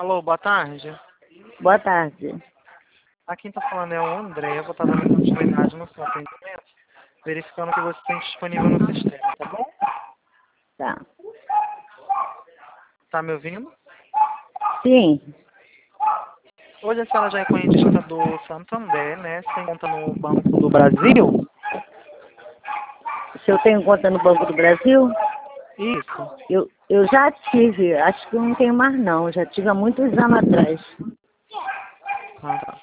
Alô, boa tarde. Boa tarde. Aqui quem tá falando é o André. Eu vou estar dando continuidade no seu atendimento, verificando que você tem disponível no sistema, tá bom? Tá. Tá me ouvindo? Sim. Hoje a senhora já é clientista do Santander, né? Sem conta no Banco do Brasil? Se eu tenho conta no Banco do Brasil, Isso. eu já tive. Acho que eu não tenho mais não. Já tive há muitos anos atrás. Ah, tá.